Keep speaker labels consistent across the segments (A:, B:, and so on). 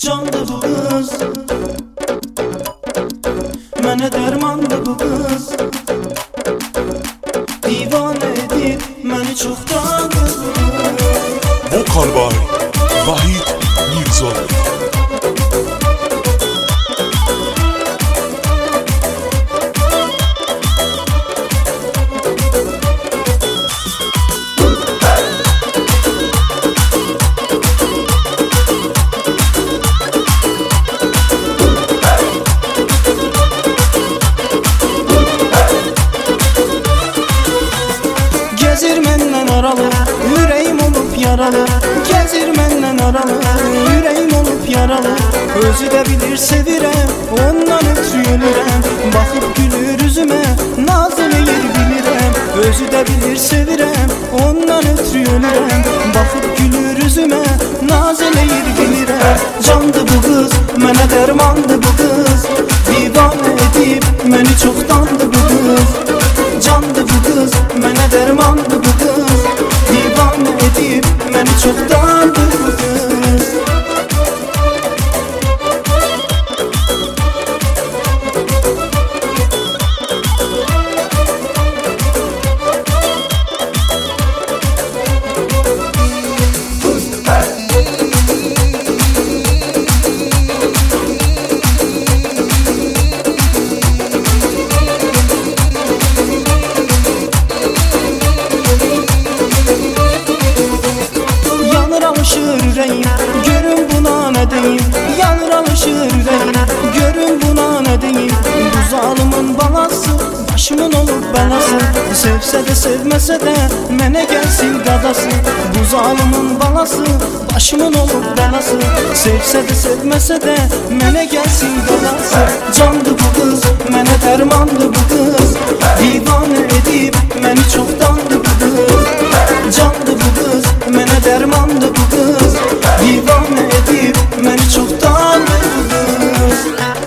A: Candı bu kız, mənə dərmandı bu kız. Divanə edib məni çoxdandır bu kız.
B: Vokal by Vahid Mirzoyev.
A: Gəzir məndən aralı, ürəyim olub yaralı. Gəzir məndən aralı, ürəyim olub yaralı. Özü də bilir sevirəm, ondan ötürü ölürəm. Baxıb gülür üzümə, naz eləyir bilirəm. Özü də bilir sevirəm, ondan ötürü ölürəm. Baxıb gülür üzümə, naz eləyir bilirəm. Candı bu qız, mənə dərmandı bu qız. Divanə edib məni çoxdandı bu qız. Candı bu kız, mənə dərmandı bu kız. Divanə edib məni çoxdandı bu kız. Alışır ürəyim, görün buna nə deyim. Yanır alışır ürəyim, görün buna nə deyim. Bu zalımın balası, başımın olub bəlası. Sevsə də sevməsə də mənə gəlsin qadası. Bu zalımın balası, başımın olub bəlası. Sevsə də sevməsə də mənə gəlsin qadası. Candı bu qız, mənə dərmandı bu qız. Divanə edib məni çoxdandı bu qız. Candı bu qız, mənə dərmandı bu qız. Divanə edib məni çoxdandı bu qız.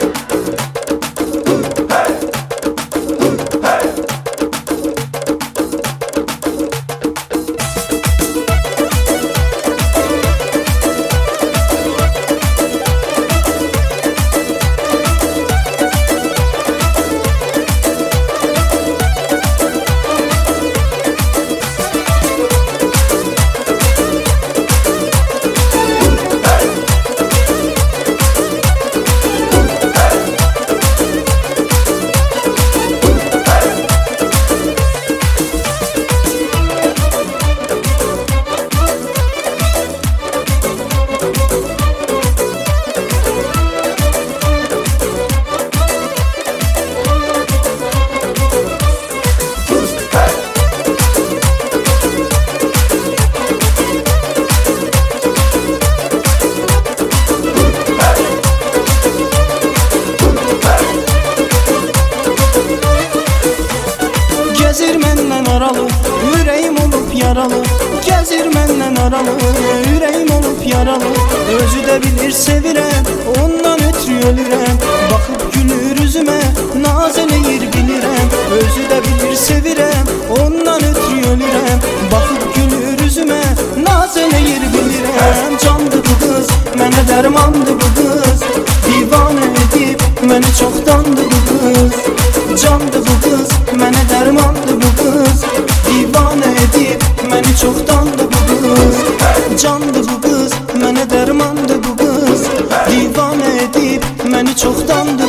A: Gəzir məndən aralı, ürəyim olub yaralı. Gəzir məndən aralı, ürəyim olub yaralı. Özü də bilir sevirəm, ondan ötürü ölürəm. Baxıb gülür üzümə, naz eləyir bilirəm. Özü də bilir sevirəm, ondan ötürü ölürəm. Baxıb gülür üzümə, naz eləyir bilirəm. Candı bu qız, mənə dərmandı bu qız. Divanə edib məni çoxdandı bu qız. Candı bu qız, mənə dərmandı bu qız. Divanə edib məni çoxdandı bu qız. Candı bu qız, mənə dərmandı bu qız. Divanə edib məni çoxdandı